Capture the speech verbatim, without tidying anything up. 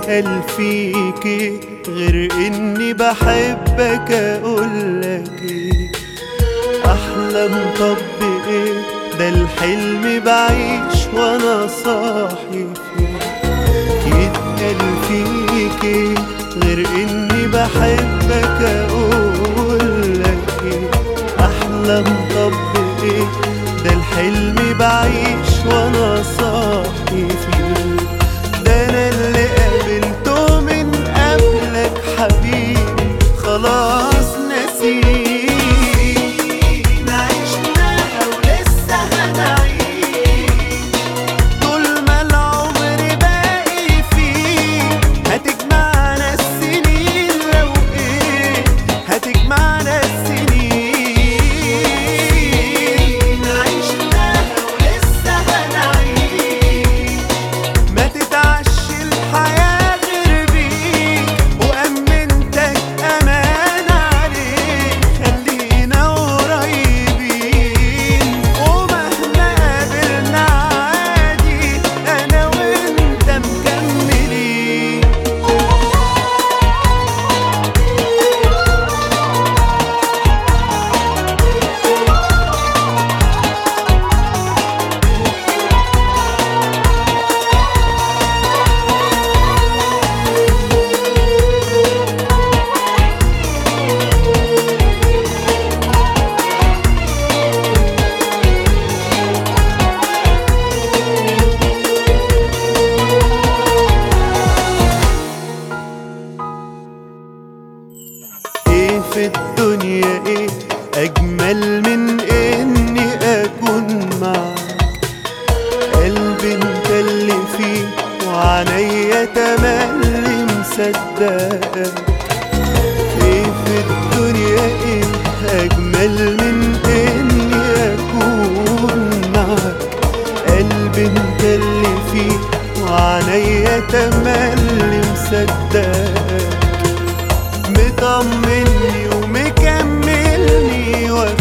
يتقال فيكي غير اني بحبك؟ اقولك ايه احلم؟ طب ايه ده الحلم بعيش وانا صاحي فيه. يتقال فيكي غير اني بحبك؟ اقولك ايه احلم؟ طب ايه ده الحلم بعيش وانا صاحي فيه. ده انا اللي قابلته من قبلك حبيبي خلاص نسيت. عشناها ولسه هنعيش طول ما العمر باقي فيه. هتجمعنا السنين لو ايه هتجمعنا السنين. عشناها ولسه هنعيش ما تتعش الحياة غير بيك. وأمنتك أمان عليك خلينا قريبين. ومهما قابلنا عادي أنا وأنت مكملين. ايه في الدنيا ايه اجمل من اني اكون معاك؟ قلبي انت اللي فيه وعينيا تملي مصدقك. ايه في الدنيا ايه اجمل من اني اكون معاك؟ قلبي انت اللي فيه وعينيا تملي مصدقك. مطمني ومكملني